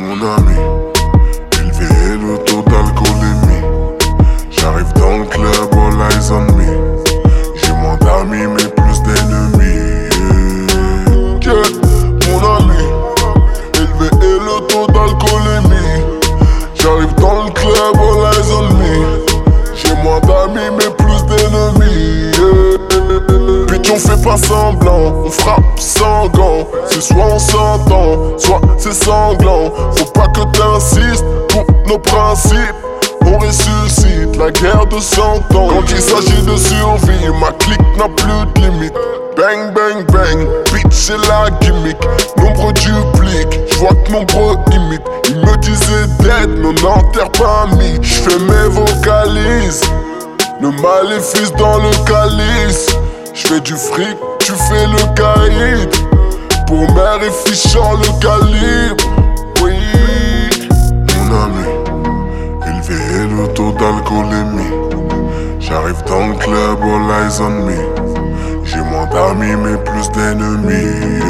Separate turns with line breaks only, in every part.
Mon ami, élevé et le taux d'alcoolémie. J'arrive dans le club, all eyes on me. J'ai moins d'amis mais plus d'ennemis. Mon ami, élevé et le taux d'alcoolémie. J'arrive dans le club, all eyes on me. J'ai moins d'amis mais plus d'ennemis. Bitch, on fait pas semblant, on frappe sans gants. C'est soit on s'entend, soit c'est sanglant. Faut pas que t'insistes pour nos principes. On ressuscite la guerre de 100 ans. Quand il s'agit de survie, ma clique n'a plus de limite. Bang bang bang, bitch c'est la gimmick. Nombre duplique, j'vois que nombreux imitent. Ils me disaient dead, mais on n'enterre pas un mythe. J'fais mes vocalises, le maléfice dans le calice. J'fais du fric, tu fais le caïd. Pour mère et fichant le calibre. Oui, mon ami, élevé et le taux d'alcoolémie. J'arrive dans le club, all eyes on me. J'ai moins d'amis mais plus d'ennemis.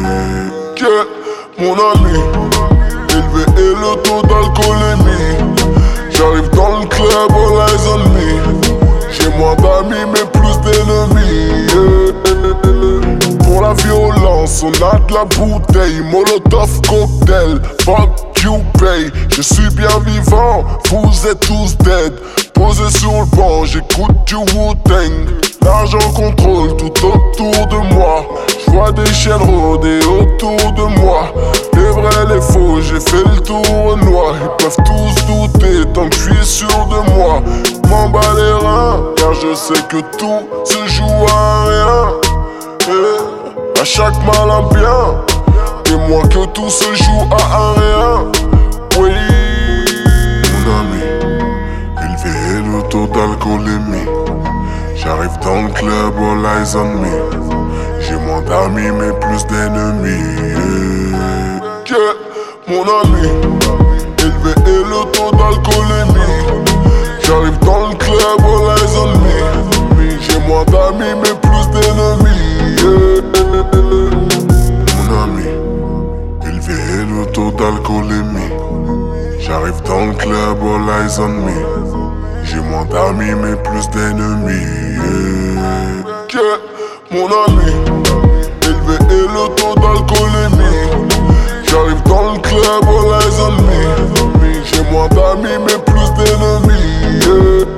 Mon ami, élevé et le taux d'alcoolémie. J'arrive dans le club, all eyes on me. J'ai moins d'amis mais plus d'ennemis. Pour la violence, on a de la bouteille. Molotov cocktail, fuck you pay. Je suis bien vivant, vous êtes tous dead. Posé sur le banc, j'écoute du Wu-Tang. L'argent contrôle tout autour de moi. J'vois des chiens rôder autour de moi. Les vrais, les faux, j'ai fait le tour noir. Ils peuvent tous douter tant que je suis sûr de moi. M'en bats les reins, car je sais que tout se joue à rien. À chaque mal un bien, et moi que tout se joue à un rien. Oui, mon ami, élevé et le taux d'alcoolémie. J'arrive dans le club, all eyes on me. J'ai moins d'amis mais plus d'ennemis. Mon ami, élevé et le taux d'alcoolémie. J'arrive dans le club, all eyes on me. J'ai moins d'amis mais plus d'ennemis. Mon ami, élevé et le taux d'alcoolémie. J'arrive dans le club, all eyes on me. J'ai moins d'amis mais plus d'ennemis. Mon ami, élevé et le taux d'alcoolémie. J'arrive dans le club, all eyes on me. J'ai moins d'amis mais plus d'ennemis.